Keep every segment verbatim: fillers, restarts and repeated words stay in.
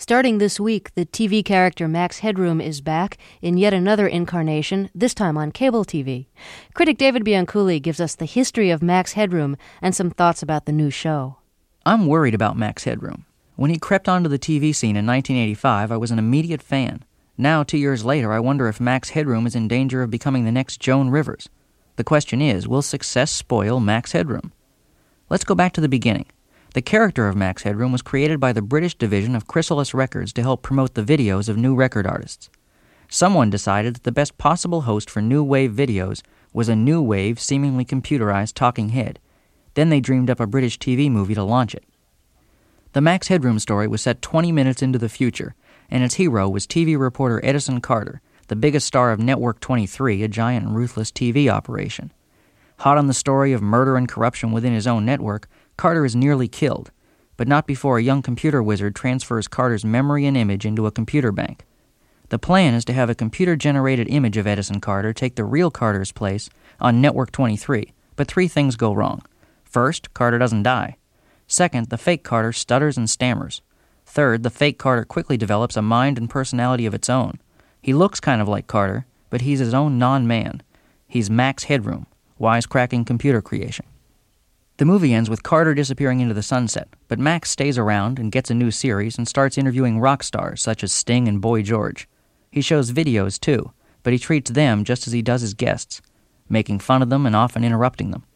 Starting this week, the T V character Max Headroom is back in yet another incarnation, this time on cable T V. Critic David Bianculli gives us the history of Max Headroom and some thoughts about the new show. I'm worried about Max Headroom. When he crept onto the T V scene in nineteen eighty-five, I was an immediate fan. Now, two years later, I wonder if Max Headroom is in danger of becoming the next Joan Rivers. The question is, will success spoil Max Headroom? Let's go back to the beginning. The character of Max Headroom was created by the British division of Chrysalis Records to help promote the videos of new record artists. Someone decided that the best possible host for new wave videos was a new wave, seemingly computerized talking head. Then they dreamed up a British T V movie to launch it. The Max Headroom story was set twenty minutes into the future, and its hero was T V reporter Edison Carter, the biggest star of Network twenty-three, a giant and ruthless T V operation. Hot on the story of murder and corruption within his own network, Carter is nearly killed, but not before a young computer wizard transfers Carter's memory and image into a computer bank. The plan is to have a computer-generated image of Edison Carter take the real Carter's place on Network twenty-three, but three things go wrong. First, Carter doesn't die. Second, the fake Carter stutters and stammers. Third, the fake Carter quickly develops a mind and personality of its own. He looks kind of like Carter, but he's his own non-man. He's Max Headroom, wisecracking computer creation. The movie ends with Carter disappearing into the sunset, but Max stays around and gets a new series and starts interviewing rock stars such as Sting and Boy George. He shows videos too, but he treats them just as he does his guests, making fun of them and often interrupting them.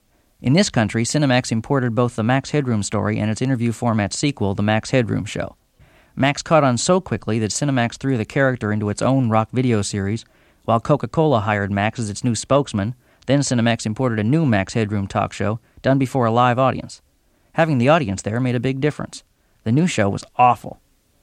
In this country, Cinemax imported both the Max Headroom story and its interview format sequel, The Max Headroom Show. Max caught on so quickly that Cinemax threw the character into its own rock video series, while Coca-Cola hired Max as its new spokesman. Then Cinemax imported a new Max Headroom talk show done before a live audience. Having the audience there made a big difference. The new show was awful.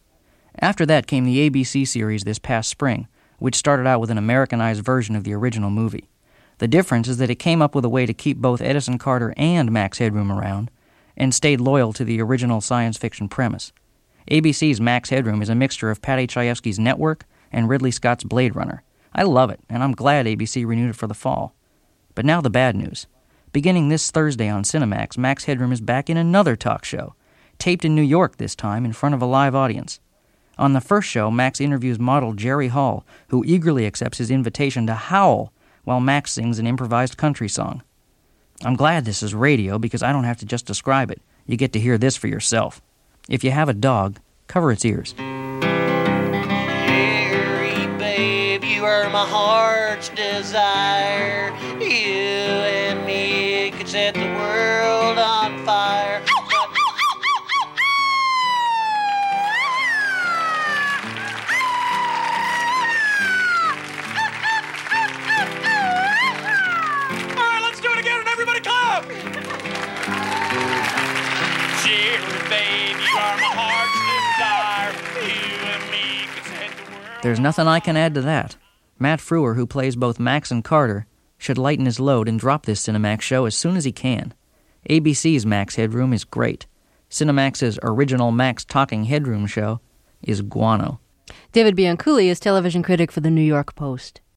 After that came the A B C series this past spring, which started out with an Americanized version of the original movie. The difference is that it came up with a way to keep both Edison Carter and Max Headroom around, and stayed loyal to the original science fiction premise. A B C's Max Headroom is a mixture of Paddy Chayefsky's Network and Ridley Scott's Blade Runner. I love it, and I'm glad A B C renewed it for the fall. But now the bad news. Beginning this Thursday on Cinemax, Max Headroom is back in another talk show, taped in New York this time in front of a live audience. On the first show, Max interviews model Jerry Hall, who eagerly accepts his invitation to howl while Max sings an improvised country song. I'm glad this is radio because I don't have to just describe it. You get to hear this for yourself. If you have a dog, cover its ears. Jerry, babe, you are my heart's desire. You and me could set the world on fire. All right, let's do it again and everybody clap! Jerry, babe, you are my heart's desire. You and me could set the world. There's nothing I can add to that. Matt Frewer, who plays both Max and Carter, should lighten his load and drop this Cinemax show as soon as he can. A B C's Max Headroom is great. Cinemax's original Max Talking Headroom show is guano. David Bianculli is television critic for the New York Post.